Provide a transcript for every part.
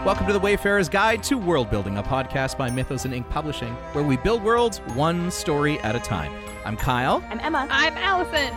Welcome to the Wayfarer's Guide to World Building, a podcast by Mythos and Ink Publishing, where we build worlds one story at a time. I'm Kyle. I'm Emma. I'm Allison.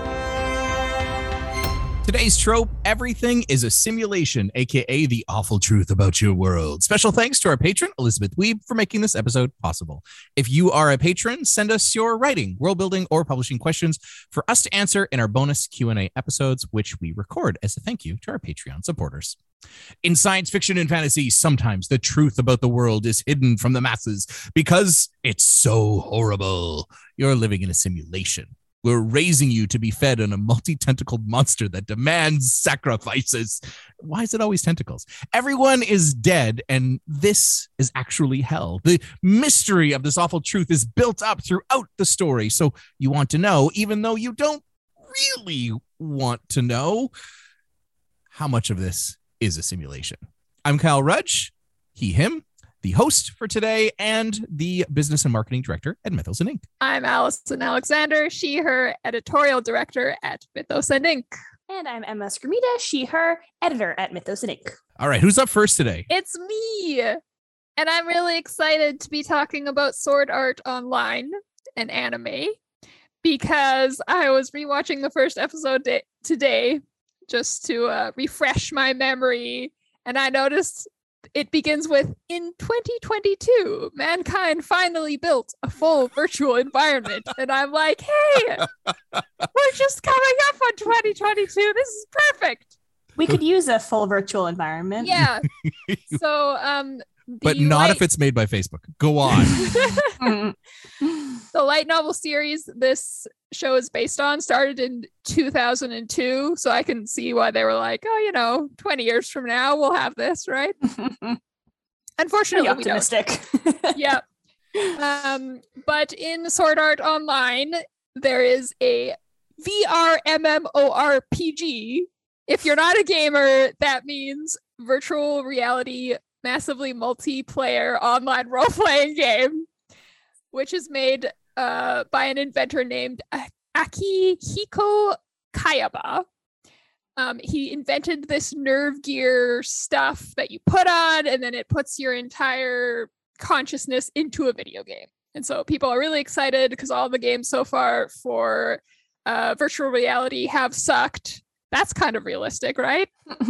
Today's trope, everything is a simulation, aka the awful truth about your world. Special thanks to our patron, Elizabeth Wiebe, for making this episode possible. If you are a patron, send us your writing, world building, or publishing questions for us to answer in our bonus Q&A episodes, which we record as a thank you to our Patreon supporters. In science fiction and fantasy, sometimes the truth about the world is hidden from the masses because it's so horrible. You're living in a simulation. We're raising you to be fed on a multi-tentacled monster that demands sacrifices. Why is it always tentacles? Everyone is dead, and this is actually hell. The mystery of this awful truth is built up throughout the story, so you want to know, even though you don't really want to know, how much of this is a simulation. I'm Kyle Rudge, he, him, the host for today, and the business and marketing director at Mythos and Ink. I'm Allison Alexander, she, her, editorial director at Mythos and Ink. And I'm Emma Skrmita, she, her, editor at Mythos and Ink. All right, who's up first today? It's me! And I'm really excited to be talking about Sword Art Online, an anime, because I was rewatching the first episode today just to refresh my memory, and I noticed it begins with, in 2022, mankind finally built a full virtual environment. And I'm like, hey, we're just coming up on 2022. This is perfect. We could use a full virtual environment. Yeah. So, but not if it's made by Facebook. Go on. The light novel series this show is based on started in 2002. So I can see why they were like, oh, 20 years from now, we'll have this, right? Unfortunately, optimistic. We don't. Yeah. But in Sword Art Online, there is a VR MMORPG. If you're not a gamer, that means virtual reality, massively multiplayer online role-playing game, which is made by an inventor named Akihiko Kayaba. He invented this nerve gear stuff that you put on, and then it puts your entire consciousness into a video game. And so people are really excited because all the games so far for virtual reality have sucked. That's kind of realistic, right?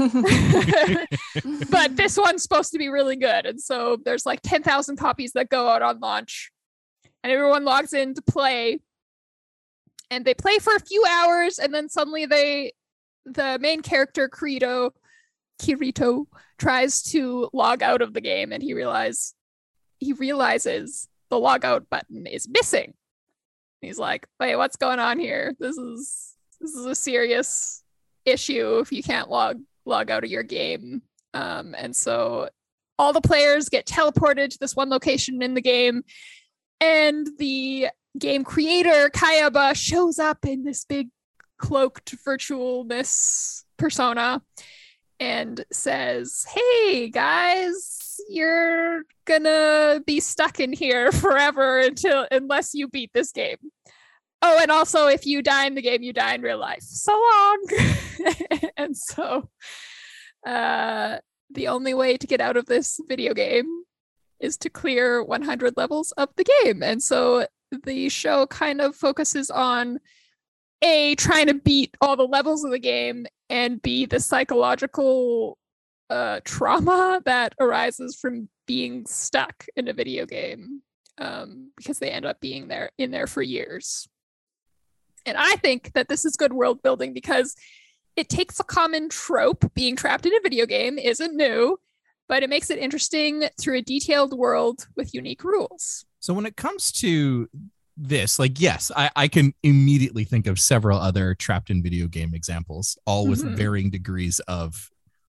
But this one's supposed to be really good. And so there's like 10,000 copies that go out on launch. And everyone logs in to play. And they play for a few hours. And then suddenly the main character, Kirito, tries to log out of the game. And he realizes the logout button is missing. He's like, wait, what's going on here? This is a serious issue if you can't log out of your game. And so all the players get teleported to this one location in the game, and the game creator Kayaba shows up in this big cloaked virtualness persona and says, hey guys, you're gonna be stuck in here forever unless you beat this game. Oh, and also, if you die in the game, you die in real life. So long. And so the only way to get out of this video game is to clear 100 levels of the game. And so the show kind of focuses on A, trying to beat all the levels of the game, and B, the psychological trauma that arises from being stuck in a video game, because they end up being in there for years. And I think that this is good world building because it takes a common trope. Being trapped in a video game isn't new, but it makes it interesting through a detailed world with unique rules. So when it comes to this, like, yes, I can immediately think of several other trapped in video game examples, all with varying degrees of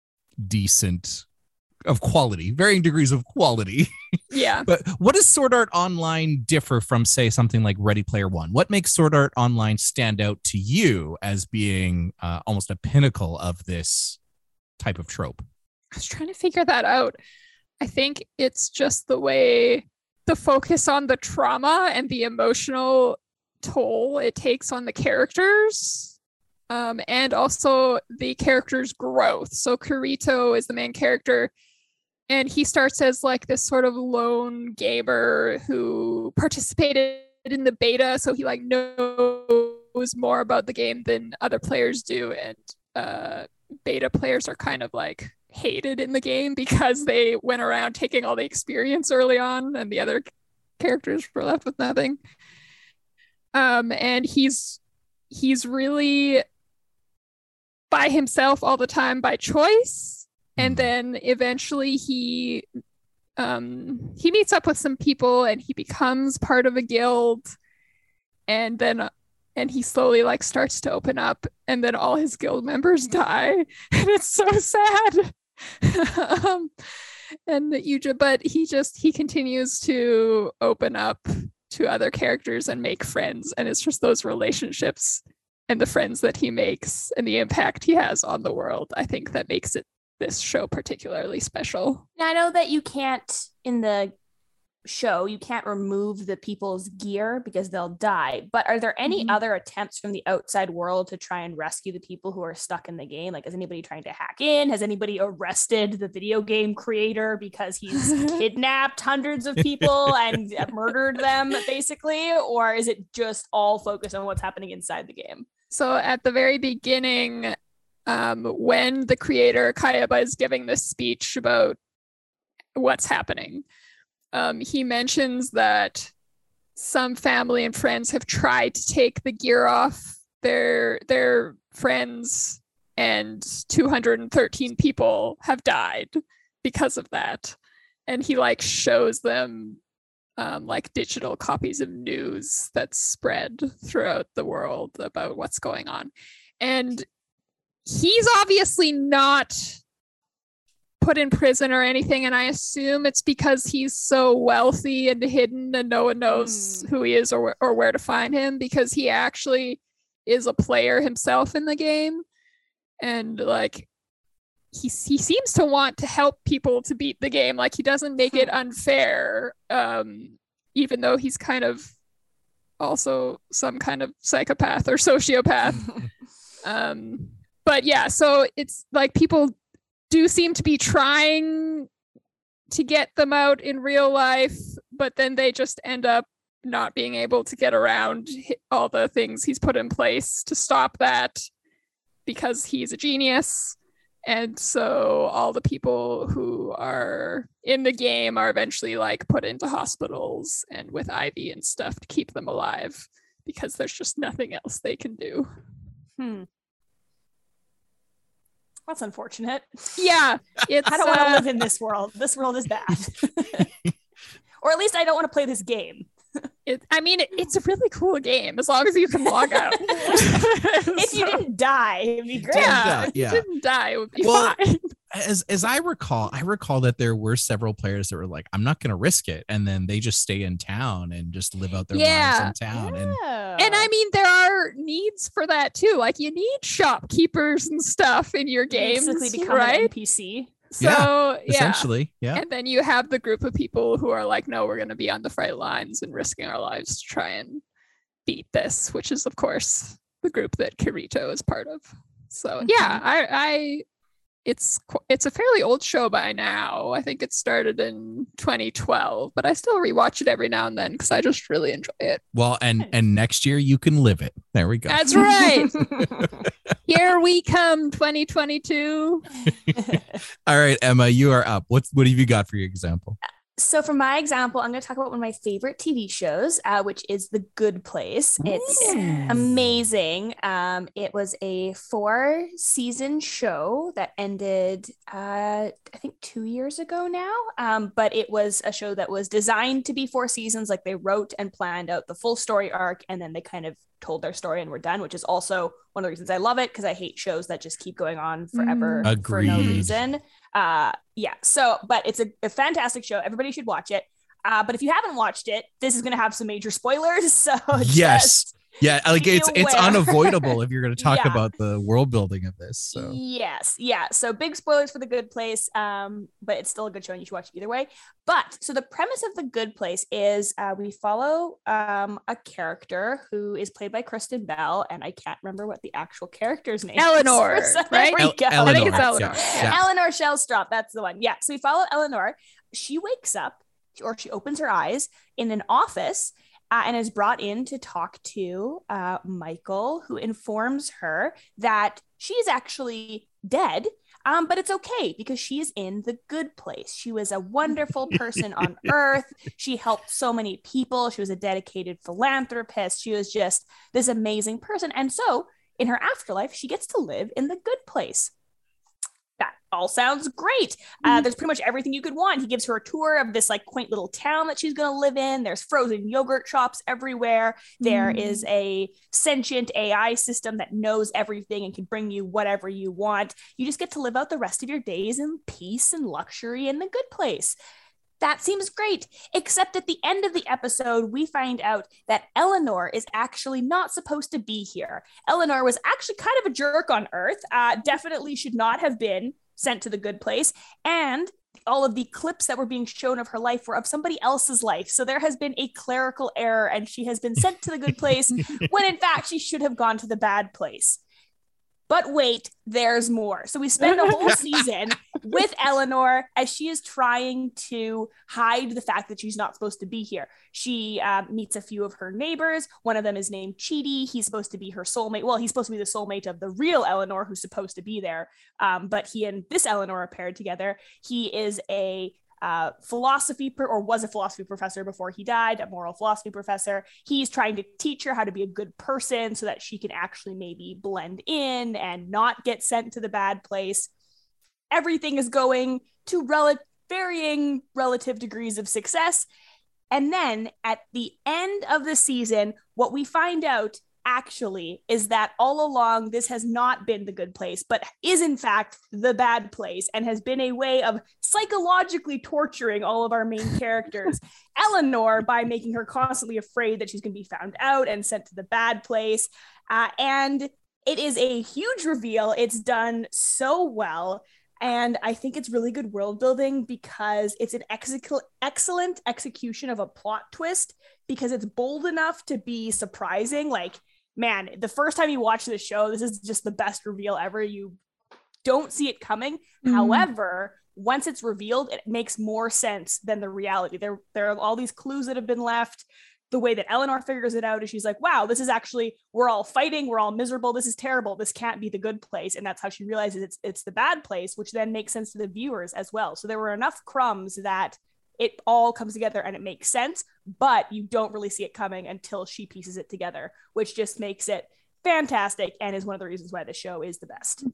varying degrees of quality. Yeah. But what does Sword Art Online differ from, say, something like Ready Player One? What makes Sword Art Online stand out to you as being almost a pinnacle of this type of trope? I was trying to figure that out. I think it's just the focus on the trauma and the emotional toll it takes on the characters. And also the character's growth. So Kirito is the main character. And he starts as like this sort of lone gamer who participated in the beta, so he like knows more about the game than other players do. And beta players are kind of like hated in the game because they went around taking all the experience early on, and the other characters were left with nothing. And he's really by himself all the time by choice. And then eventually he meets up with some people and he becomes part of a guild, and he slowly like starts to open up, and then all his guild members die, and it's so sad. But he continues to open up to other characters and make friends, and it's just those relationships and the friends that he makes and the impact he has on the world, I think, that makes this show particularly special. Now, I know that you can't, in the show, you can't remove the people's gear because they'll die, but are there any other attempts from the outside world to try and rescue the people who are stuck in the game? Like, is anybody trying to hack in? Has anybody arrested the video game creator because he's kidnapped hundreds of people and murdered them, basically? Or is it just all focused on what's happening inside the game? So at the very beginning, when the creator Kayaba is giving this speech about what's happening, he mentions that some family and friends have tried to take the gear off their friends, and 213 people have died because of that. And he like shows them like digital copies of news that's spread throughout the world about what's going on. And he's obviously not put in prison or anything, and I assume it's because he's so wealthy and hidden and no one knows who he is or where to find him, because he actually is a player himself in the game, and like he seems to want to help people to beat the game. Like, he doesn't make it unfair, even though he's kind of also some kind of psychopath or sociopath. But yeah, so it's like people do seem to be trying to get them out in real life, but then they just end up not being able to get around all the things he's put in place to stop that, because he's a genius. And so all the people who are in the game are eventually like put into hospitals and with IV and stuff to keep them alive, because there's just nothing else they can do. That's unfortunate. Yeah. I don't want to live in this world. This world is bad. Or at least I don't want to play this game. It's a really cool game as long as you can log out. If you didn't die, it'd be great. Yeah, if you didn't die, it would be fine. As I recall that there were several players that were like, I'm not going to risk it. And then they just stay in town and just live out their lives in town. And I mean, there are needs for that too. Like, you need shopkeepers and stuff in your games, basically become an NPC. So essentially, yeah. And then you have the group of people who are like, no, we're going to be on the front lines and risking our lives to try and beat this, which is, of course, the group that Kirito is part of. So yeah, it's a fairly old show by now. I think it started in 2012, but I still rewatch it every now and then because I just really enjoy it. Well, and next year you can live it. There we go. That's right. Here we come, 2022. All right, Emma, you are up. What have you got for your example? So for my example, I'm going to talk about one of my favorite TV shows, which is The Good Place. It's amazing. It was a 4-season show that ended, I think 2 years ago now. But it was a show that was designed to be 4 seasons. Like, they wrote and planned out the full story arc, and then they kind of told their story and were done, which is also one of the reasons I love it, because I hate shows that just keep going on forever for no reason. But it's a fantastic show. Everybody should watch it. But if you haven't watched it, this is going to have some major spoilers. So Yeah, like it's Beware. unavoidable if you're going to talk Yeah. about the world building of this. So Yes, yeah. So big spoilers for The Good Place, but it's still a good show and you should watch it either way. But so the premise of The Good Place is we follow a character who is played by Kristen Bell, and I can't remember what the actual character's name Eleanor, is. So right? there we go. Eleanor, I think it's Eleanor. Yeah. Eleanor Shellstrop, that's the one. Yeah. So we follow Eleanor. She wakes up, or she opens her eyes in an office and is brought in to talk to Michael, who informs her that she's actually dead. But it's okay because she is in the good place. She was a wonderful person on Earth. She helped so many people. She was a dedicated philanthropist. She was just this amazing person. And so in her afterlife, she gets to live in the good place. That all sounds great. There's pretty much everything you could want. He gives her a tour of this like quaint little town that she's going to live in. There's frozen yogurt shops everywhere. There is a sentient AI system that knows everything and can bring you whatever you want. You just get to live out the rest of your days in peace and luxury in the good place. That seems great, except at the end of the episode, we find out that Eleanor is actually not supposed to be here. Eleanor was actually kind of a jerk on Earth, definitely should not have been sent to the good place, and all of the clips that were being shown of her life were of somebody else's life. So there has been a clerical error, and she has been sent to the good place when in fact she should have gone to the bad place. But wait, there's more. So we spend a whole season with Eleanor as she is trying to hide the fact that she's not supposed to be here. She meets a few of her neighbors. One of them is named Chidi. He's supposed to be her soulmate. Well, he's supposed to be the soulmate of the real Eleanor who's supposed to be there. But he and this Eleanor are paired together. He is a was a philosophy professor before he died, a moral philosophy professor. He's trying to teach her how to be a good person so that she can actually maybe blend in and not get sent to the bad place. Everything is going to varying relative degrees of success. And then at the end of the season, what we find out actually is that all along this has not been the good place, but is in fact the bad place, and has been a way of psychologically torturing all of our main characters. Eleanor, by making her constantly afraid that she's going to be found out and sent to the bad place. And it is a huge reveal. It's done so well. And I think it's really good world building because it's an excellent execution of a plot twist, because it's bold enough to be surprising. Like, man, the first time you watch this show, this is just the best reveal ever. You don't see it coming. However, once it's revealed, it makes more sense than the reality. There are all these clues that have been left. The way that Eleanor figures it out is she's like, wow, this is actually, we're all fighting, we're all miserable, this is terrible, this can't be the good place. And that's how she realizes it's the bad place, which then makes sense to the viewers as well. So there were enough crumbs that it all comes together and it makes sense, but you don't really see it coming until she pieces it together, which just makes it fantastic and is one of the reasons why the show is the best.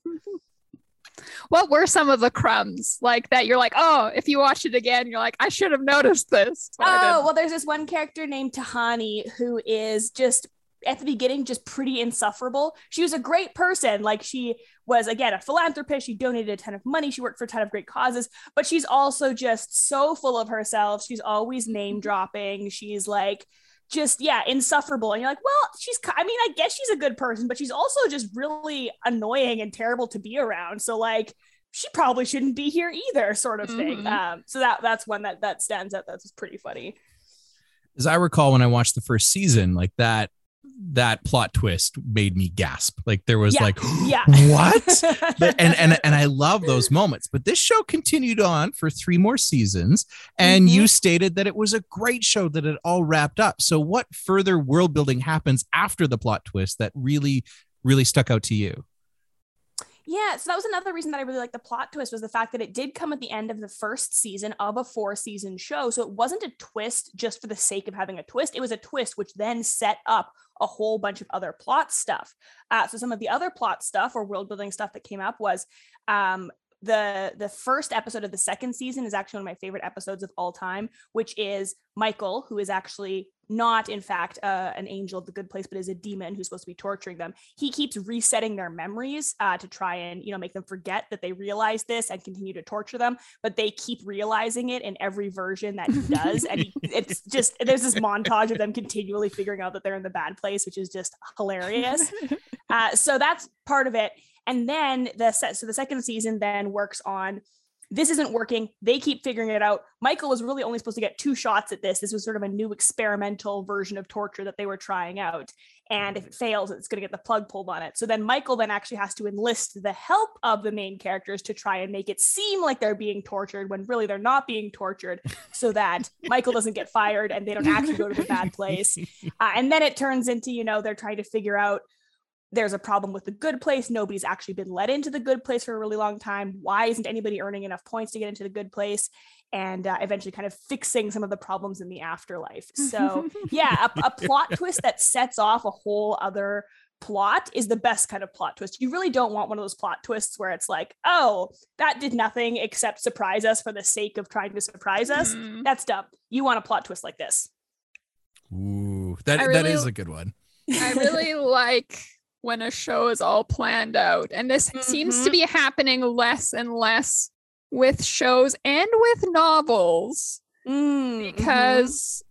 What were some of the crumbs like that you're like, oh, if you watch it again, you're like, I should have noticed this? Well, there's this one character named Tahani who is just at the beginning just pretty insufferable. She was a great person. Like, she was, again, a philanthropist. She donated a ton of money. She worked for a ton of great causes, but she's also just so full of herself. She's always name dropping. She's like, just, yeah, insufferable. And you're like, well, I guess she's a good person, but she's also just really annoying and terrible to be around. So like, she probably shouldn't be here either, sort of thing. So that's one that stands out. That's pretty funny. As I recall, when I watched the first season, like that plot twist made me gasp. Like, there was what? and I love those moments. But this show continued on for 3 more seasons, and you stated that it was a great show, that it all wrapped up. So what further world building happens after the plot twist that really, really stuck out to you? Yeah, so that was another reason that I really liked the plot twist, was the fact that it did come at the end of the first season of a 4-season show. So it wasn't a twist just for the sake of having a twist. It was a twist which then set up a whole bunch of other plot stuff. So some of the other plot stuff or world building stuff that came up was the first episode of the second season is actually one of my favorite episodes of all time, which is Michael, who is actually not in fact an angel of the good place, but is a demon who's supposed to be torturing them. He keeps resetting their memories to try and, you know, make them forget that they realize this and continue to torture them. But they keep realizing it in every version that he does. And it's just, there's this montage of them continually figuring out that they're in the bad place, which is just hilarious. So that's part of it. And then the second season then works on, this isn't working. They keep figuring it out. Michael was really only supposed to get 2 shots at this. This was sort of a new experimental version of torture that they were trying out. And if it fails, it's going to get the plug pulled on it. So then Michael then actually has to enlist the help of the main characters to try and make it seem like they're being tortured when really they're not being tortured, so that Michael doesn't get fired and they don't actually go to the bad place. And then it turns into, you know, they're trying to figure out, there's a problem with the good place. Nobody's actually been let into the good place for a really long time. Why isn't anybody earning enough points to get into the good place? And eventually kind of fixing some of the problems in the afterlife. So yeah, a plot twist that sets off a whole other plot is the best kind of plot twist. You really don't want one of those plot twists where it's like, oh, that did nothing except surprise us for the sake of trying to surprise us. That's dumb. You want a plot twist like this. Ooh, that is a good one. I really like when a show is all planned out. And this seems to be happening less and less with shows and with novels, because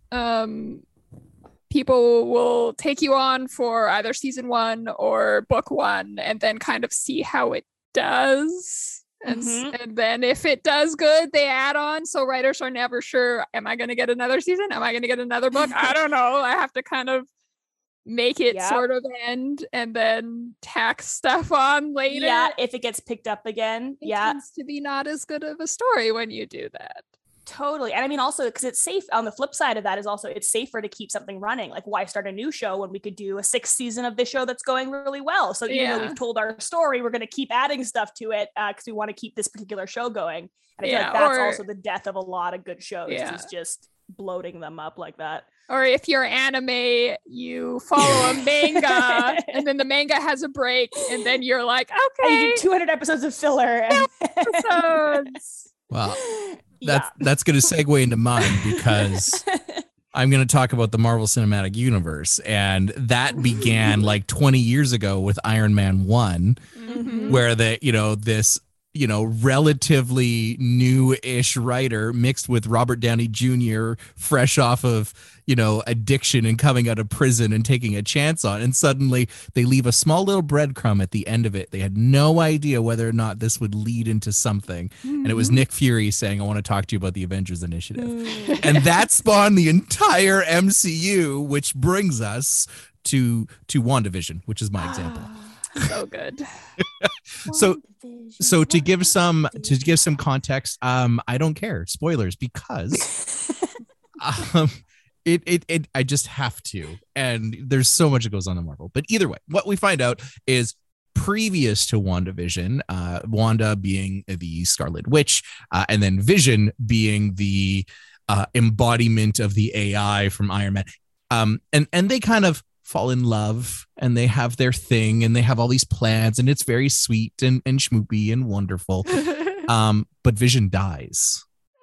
people will take you on for either season 1 or book 1 and then kind of see how it does. And then if it does good, they add on. So writers are never sure, am I going to get another season? Am I going to get another book? I don't know. I have to kind of make it sort of end and then tack stuff on later. Yeah, if it gets picked up again. It tends to be not as good of a story when you do that. Totally. And I mean, also because it's safe, on the flip side of that is also it's safer to keep something running. Like, why start a new show when we could do a 6th season of this show that's going really well? So even though we've told our story, we're going to keep adding stuff to it because we want to keep this particular show going. And I feel like that's also the death of a lot of good shows, is just bloating them up like that. Or if you're anime, you follow a manga and then the manga has a break and then you're like, okay. And you do 200 episodes of filler. Episodes. Well, that's going to segue into mine, because I'm going to talk about the Marvel Cinematic Universe. And that began like 20 years ago with Iron Man 1, where this relatively new-ish writer mixed with Robert Downey Jr., fresh off of, addiction and coming out of prison and taking a chance on. And suddenly they leave a small little breadcrumb at the end of it. They had no idea whether or not this would lead into something. And it was Nick Fury saying, I want to talk to you about the Avengers Initiative. And that spawned the entire MCU, which brings us to WandaVision, which is my example. So good. So to give some context, I don't care, spoilers, because I just have to, and there's so much that goes on in Marvel. But either way, what we find out is, previous to WandaVision, Wanda being the Scarlet Witch, and then Vision being the embodiment of the AI from Iron Man, and they kind of fall in love and they have their thing and they have all these plans and it's very sweet and schmoopy and wonderful. But Vision dies.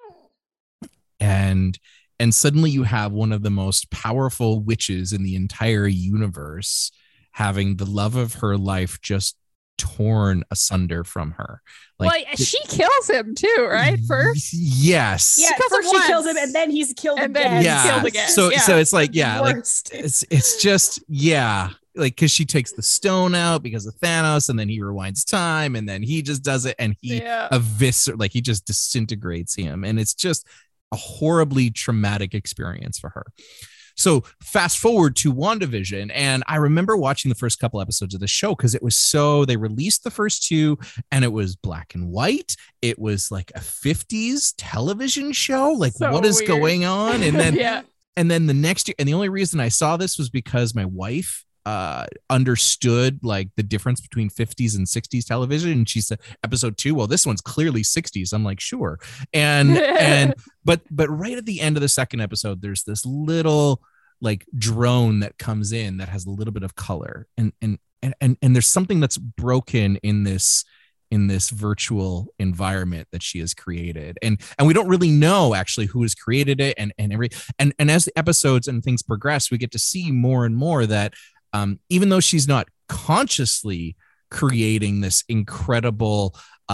And suddenly you have one of the most powerful witches in the entire universe having the love of her life just torn asunder from her. She kills him too, right? First, yes, first she kills him, and then he's killed again. Killed again. So it's like it's just like, because she takes the stone out because of Thanos, and then he rewinds time, and then he just does it, and he he just disintegrates him, and it's just a horribly traumatic experience for her. So fast forward to WandaVision, and I remember watching the first couple episodes of the show because they released the first 2 and it was black and white. It was like a 50s television show. Like, so what is going on? And then, and then the next year, and the only reason I saw this was because my wife understood like the difference between 50s and 60s television, and she said episode 2, well, this one's clearly 60s. I'm like, sure. But right at the end of the second episode, there's this little like drone that comes in that has a little bit of color, and there's something that's broken in this in this virtual environment that she has created. And we don't really know actually who has created it and as the episodes and things progress, we get to see more and more that even though she's not consciously creating this incredible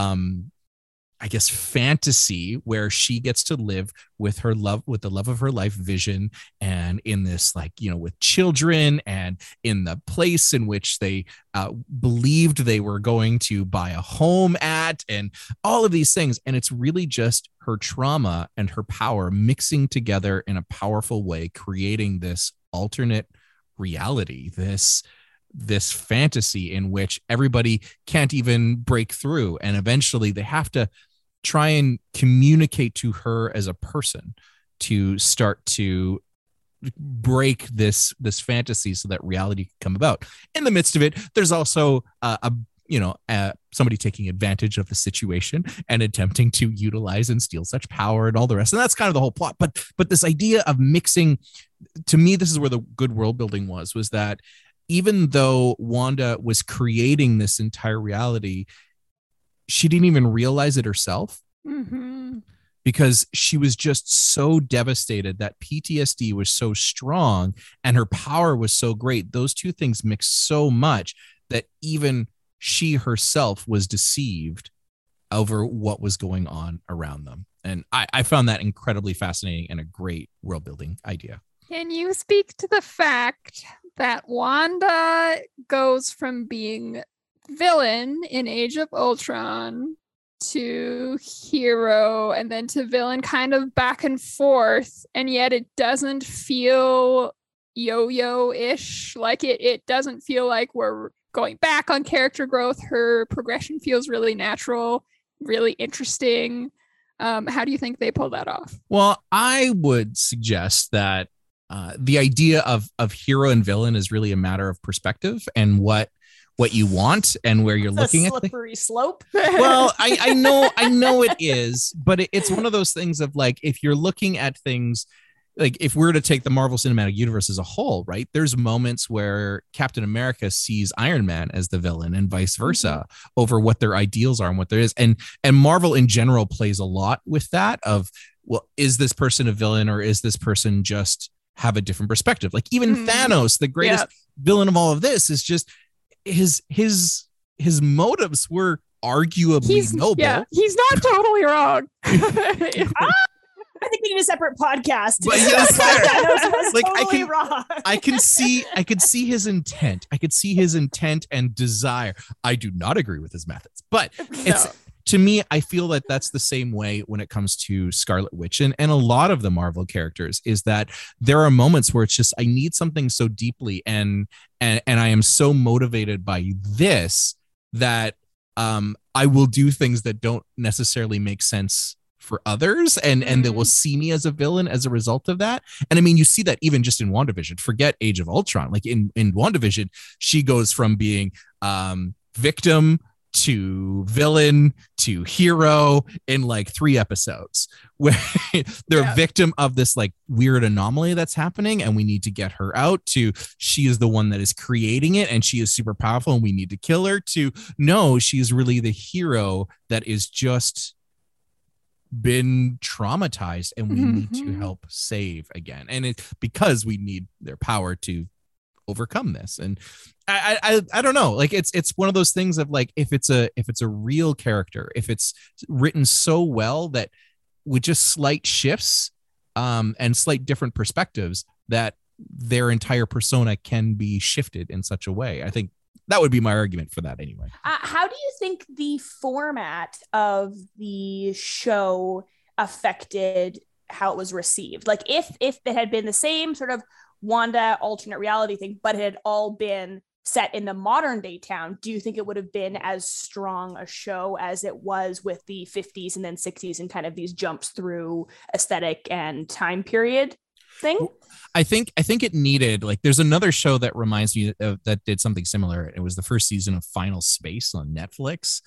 I guess fantasy where she gets to live with the love of her life, Vision, and in this, like, you know, with children and in the place in which they believed they were going to buy a home at, and all of these things. And it's really just her trauma and her power mixing together in a powerful way, creating this alternate reality, this fantasy in which everybody can't even break through. And eventually they have to try and communicate to her as a person to start to break this fantasy so that reality can come about. In the midst of it, there's also somebody taking advantage of the situation and attempting to utilize and steal such power and all the rest. And that's kind of the whole plot. But this idea of mixing, to me, this is where the good world building was that even though Wanda was creating this entire reality, she didn't even realize it herself, because she was just so devastated. That PTSD was so strong and her power was so great. Those two things mixed so much that even she herself was deceived over what was going on around them. And I found that incredibly fascinating and a great world building idea. Can you speak to the fact that Wanda goes from being villain in Age of Ultron to hero and then to villain, kind of back and forth, and yet it doesn't feel yo-yo-ish? Like it doesn't feel like we're going back on character growth. Her progression feels really natural, really interesting. How do you think they pull that off? Well, I would suggest that the idea of hero and villain is really a matter of perspective and what you want and where you're looking at. Slippery slope. Well, I know it is, but it's one of those things of, like, if you're looking at things, like if we were to take the Marvel Cinematic Universe as a whole, right? There's moments where Captain America sees Iron Man as the villain and vice versa over what their ideals are and what there is. And Marvel in general plays a lot with that of, well, is this person a villain or is this person just have a different perspective? Like even Thanos, the greatest villain of all of this, is just his motives were arguably noble. Yeah, he's not totally wrong. I think we need a separate podcast. But yes, like totally wrong. I could see his intent. I could see his intent and desire. I do not agree with his methods, but to me, I feel that that's the same way when it comes to Scarlet Witch and a lot of the Marvel characters, is that there are moments where it's just, I need something so deeply and I am so motivated by this that I will do things that don't necessarily make sense for others, and they will see me as a villain as a result of that. And I mean, you see that even just in WandaVision. Forget Age of Ultron. Like in WandaVision, she goes from being victim to villain to hero in like 3 episodes, where they're a victim of this like weird anomaly that's happening and we need to get her out, to she is the one that is creating it and she is super powerful and we need to kill her, to no, she's really the hero that is just been traumatized and we need to help save again. And it's because we need their power to overcome this. And I don't know, like it's one of those things of like, if it's a real character, if it's written so well that with just slight shifts and slight different perspectives, that their entire persona can be shifted in such a way. I think that would be my argument for that anyway. How do you think the format of the show affected how it was received? Like if it had been the same sort of Wanda alternate reality thing, but it had all been set in the modern day town, do you think it would have been as strong a show as it was with the 50s and then 60s and kind of these jumps through aesthetic and time period thing? I think it needed, like, there's another show that reminds me of that did something similar. It was the first season of Final Space on Netflix,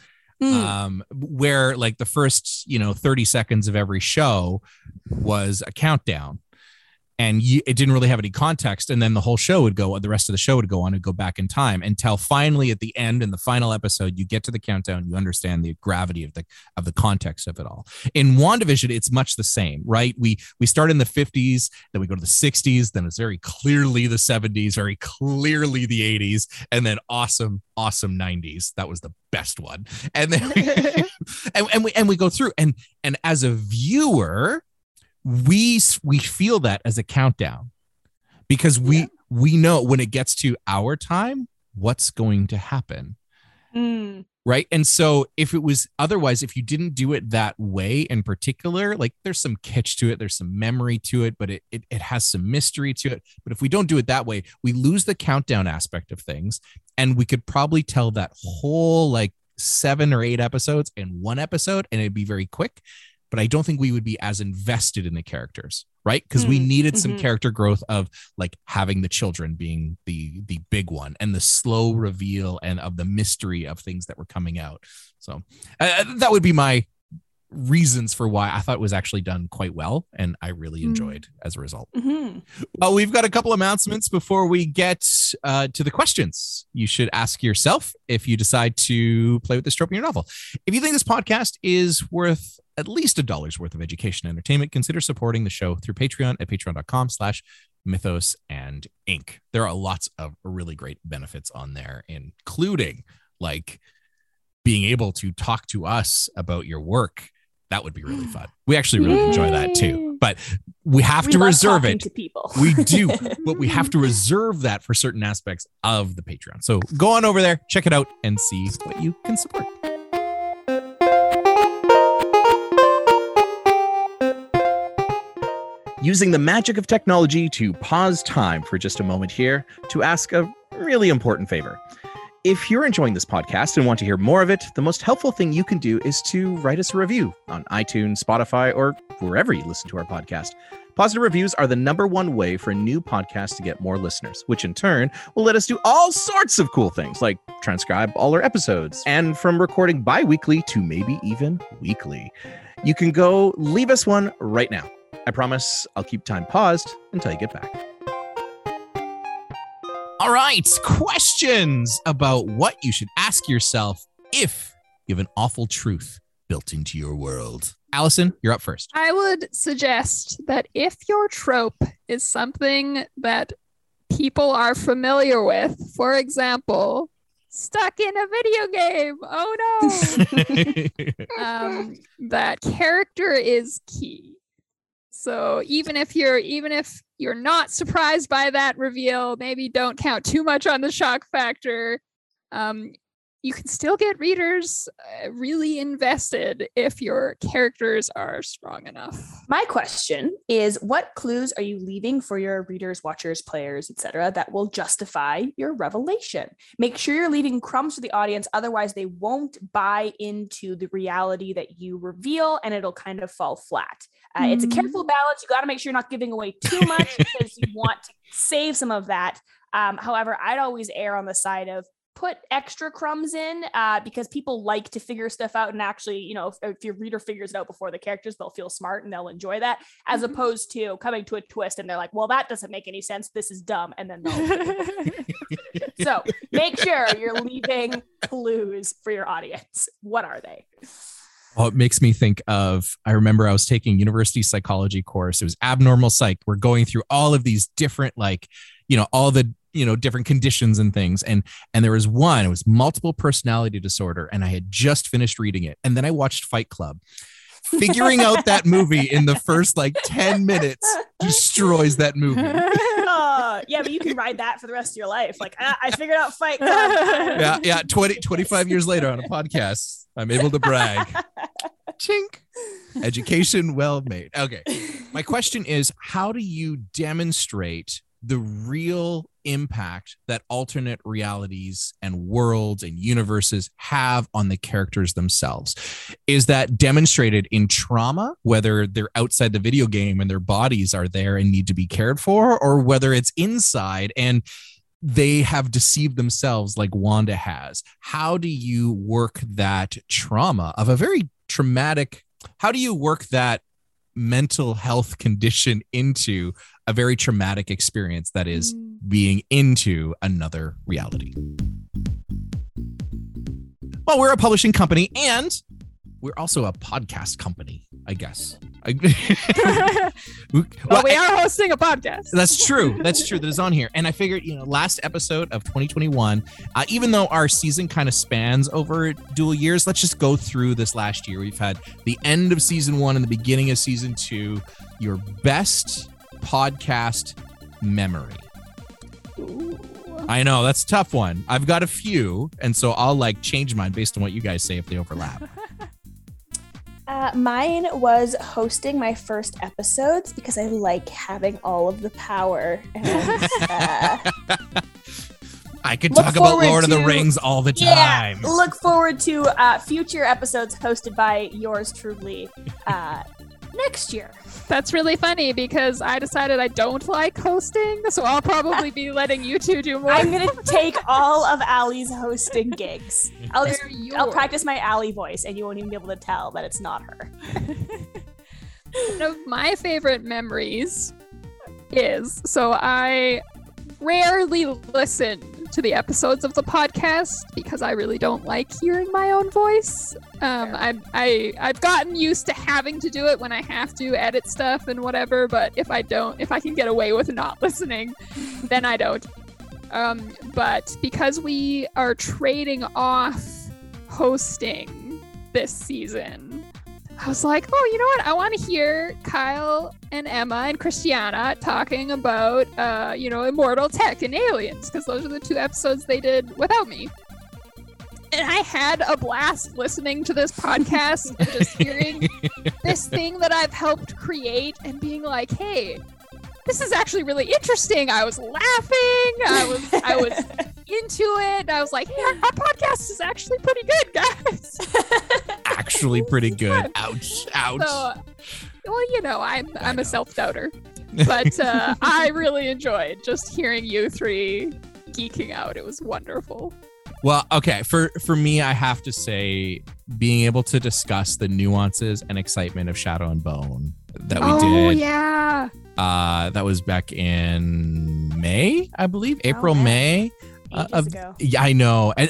where like the first 30 seconds of every show was a countdown. it didn't really have any context. And then the rest of the show would go on and go back in time until finally at the end, in the final episode, you get to the countdown, you understand the gravity of the context of it all. In WandaVision, it's much the same, right? We start in the 50s, then we go to the 60s, then it's very clearly the 70s, very clearly the 80s, and then awesome 90s. That was the best one. And then we go through, and as a viewer, we feel that as a countdown, because we know when it gets to our time what's going to happen. Right. And so if you didn't do it that way in particular, like there's some kitsch to it, there's some memory to it, but it has some mystery to it. But if we don't do it that way, we lose the countdown aspect of things. And we could probably tell that whole like 7 or 8 episodes in one episode, and it'd be very quick. But I don't think we would be as invested in the characters, right? Because we needed some character growth of like having the children being the big one, and the slow reveal and of the mystery of things that were coming out. So that would be my reasons for why I thought it was actually done quite well, and I really enjoyed as a result. Well, we've got a couple announcements before we get to the questions you should ask yourself if you decide to play with this trope in your novel. If you think this podcast is worth at least $1 worth of education and entertainment, consider supporting the show through Patreon at patreon.com/Mythos and Inc. There are lots of really great benefits on there, including like being able to talk to us about your work. That would be really fun. We actually really enjoy that too, but we have to reserve it. To people. We do, but we have to reserve that for certain aspects of the Patreon. So go on over there, check it out, and see what you can support. Using the magic of technology to pause time for just a moment here to ask a really important favor. If you're enjoying this podcast and want to hear more of it, the most helpful thing you can do is to write us a review on iTunes, Spotify, or wherever you listen to our podcast. Positive reviews are the #1 way for a new podcast to get more listeners, which in turn will let us do all sorts of cool things, like transcribe all our episodes, and from recording bi-weekly to maybe even weekly. You can go leave us one right now. I promise I'll keep time paused until you get back. All right, questions about what you should ask yourself if you have an awful truth built into your world. Allison, you're up first. I would suggest that if your trope is something that people are familiar with, for example, stuck in a video game, oh no, that character is key. So even if you're not surprised by that reveal, maybe don't count too much on the shock factor. You can still get readers really invested if your characters are strong enough. My question is, what clues are you leaving for your readers, watchers, players, etc., that will justify your revelation? Make sure you're leaving crumbs for the audience, otherwise they won't buy into the reality that you reveal, and it'll kind of fall flat. It's a careful balance. You got to make sure you're not giving away too much because you want to save some of that. However, I'd always err on the side of put extra crumbs in because people like to figure stuff out, and actually, if your reader figures it out before the characters, they'll feel smart and they'll enjoy that, as opposed to coming to a twist and they're like, well, that doesn't make any sense, this is dumb, and then they'll So make sure you're leaving clues for your audience. What are they? Oh, it makes me think of, I remember I was taking university psychology course. It was abnormal psych. We're going through all of these different, all the different conditions and things. And there was one, it was multiple personality disorder. And I had just finished reading it. And then I watched Fight Club. Figuring out that movie in the first 10 minutes destroys that movie. Yeah, but you can ride that for the rest of your life. I figured out Fight Club. Yeah. 25 years later on a podcast, I'm able to brag. Chink. Education well made. Okay. My question is, how do you demonstrate the real impact that alternate realities and worlds and universes have on the characters themselves? Is that demonstrated in trauma, whether they're outside the video game and their bodies are there and need to be cared for, or whether it's inside and they have deceived themselves like Wanda has? How do you work that trauma of a very traumatic, how do you work that mental health condition into a very traumatic experience that is being into another reality. Well, we're a publishing company and we're also a podcast company, I guess. Well, we are hosting a podcast. That's true. That is on here. And I figured, last episode of 2021, even though our season kind of spans over dual years, let's just go through this last year. We've had the end of season 1 and the beginning of season 2, your best podcast memory. Ooh. I know, that's a tough one. I've got a few, and so I'll change mine based on what you guys say if they overlap. Mine was hosting my first episodes because I like having all of the power. And, I could talk about Lord of the Rings all the time. Yeah, look forward to future episodes hosted by yours truly next year. That's really funny because I decided I don't like hosting, so I'll probably be letting you two do more. I'm going to take all of Allie's hosting gigs. I'll practice my Allie voice, and you won't even be able to tell that it's not her. One of my favorite memories is, so I rarely listen to the episodes of the podcast because I really don't like hearing my own voice. I've gotten used to having to do it when I have to edit stuff and whatever, but if I can get away with not listening, then I don't. But because we are trading off hosting this season, I was like, oh, you know what? I want to hear Kyle and Emma and Christiana talking about, immortal tech and aliens, because those are the 2 episodes they did without me. And I had a blast listening to this podcast and just hearing this thing that I've helped create and being like, hey, this is actually really interesting. I was laughing. I was into it. I was like, hey, our podcast is actually pretty good, guys. Actually pretty good. Ouch. So, well, I'm a self-doubter. But I really enjoyed just hearing you 3 geeking out. It was wonderful. Well, okay. For me, I have to say, being able to discuss the nuances and excitement of Shadow and Bone that we did. Oh, yeah. That was back in May, I believe. May. Ago. Yeah, I know. And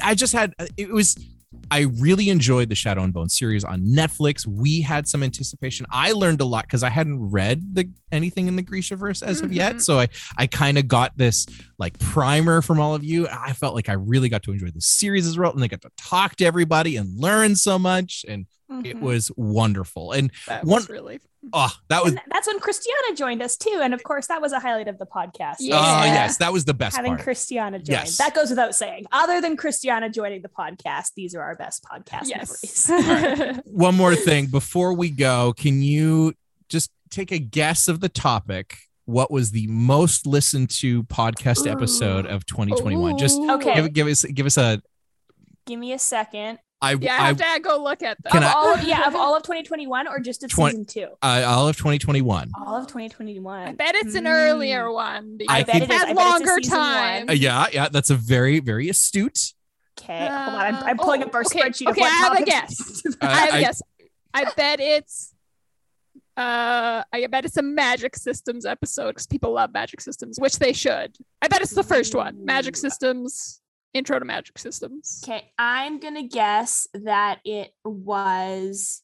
I really enjoyed the Shadow and Bone series on Netflix. We had some anticipation. I learned a lot because I hadn't read anything in the Grishaverse as of yet. So I kind of got this primer from all of you. I felt like I really got to enjoy the series as well. And I got to talk to everybody and learn so much. And it was wonderful. And was really that's when Christiana joined us too, and of course that was a highlight of the podcast. Yes, that was the best having part. Christiana join. Yes. That goes without saying. Other than Christiana joining the podcast, these are our best podcast memories. Right. One more thing before we go, can you just take a guess of the topic? What was the most listened to podcast episode of 2021? Just give us a. Give me a second. I have to go look at them. Of all of 2021 or just of season 2? All of 2021. All of 2021. I bet it's an earlier one. I bet it has longer time. Yeah, that's a very, very astute. Okay, hold on. I'm pulling up our spreadsheet. Okay, I have a guess. I bet it's. I bet it's a Magic Systems episode because people love Magic Systems, which they should. I bet it's the first one. Magic Systems. Intro to Magic Systems. Okay, I'm gonna guess that it was.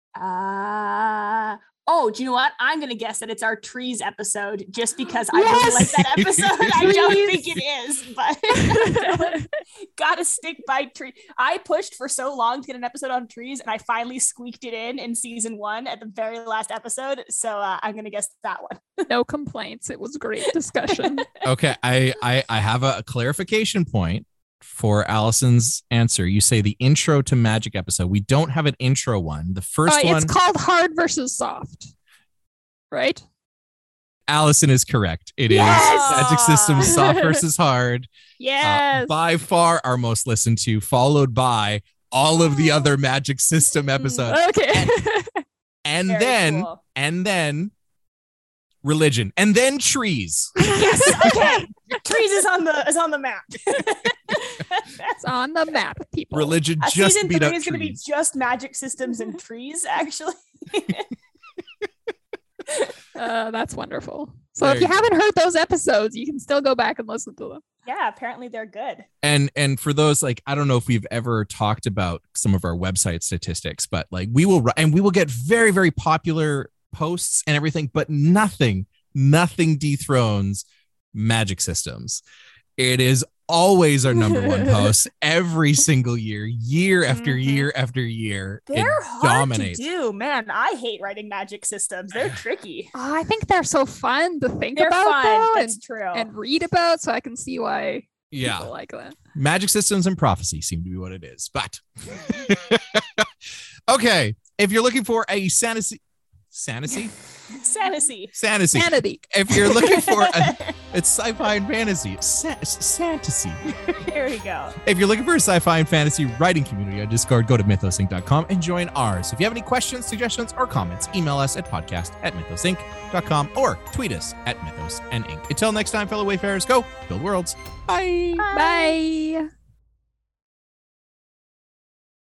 Do you know what? I'm gonna guess that it's our trees episode, just because I really like that episode. I don't think it is, but gotta stick by tree. I pushed for so long to get an episode on trees, and I finally squeaked it in season 1 at the very last episode. So I'm gonna guess that one. No complaints. It was a great discussion. Okay, I have a clarification point for Allison's answer. You say the intro to Magic episode. We don't have an intro one. The first one. It's called Hard versus Soft, right? Allison is correct. It is Magic Systems Soft versus Hard. Yes. By far our most listened to, followed by all of the other Magic System episodes. Okay. And then religion, and then trees. Yes. Okay. Trees is on the map. It's on the map, people. Religion just season beat 3 up is going to be trees. just Magic Systems and trees, actually. That's wonderful. So There if you you go. haven't heard those episodes, you can still go back and listen to them. Yeah, apparently they're good. And for those, like, I don't know if we've ever talked about some of our website statistics, but like we will get very, very popular posts and everything, but nothing dethrones Magic Systems. It is always our number one post every single year after year after year. They're it hard dominates. to do, man. I hate writing Magic Systems. They're tricky. Oh, I think they're so fun to think They're about, fun. though, That's true. and read about. So I can see why Yeah. people like that. Magic Systems and Prophecy seem to be what it is. But okay, if you're looking for a sanity. Sanity. If you're looking for it's sci-fi and fantasy, fantasy. There we go. If you're looking for a sci-fi and fantasy writing community on Discord, go to mythosinc.com and join ours. If you have any questions, suggestions, or comments, email us at podcast@mythosinc.com or tweet us at mythos and inc. Until next time, fellow Wayfarers, go build worlds. Bye. Bye.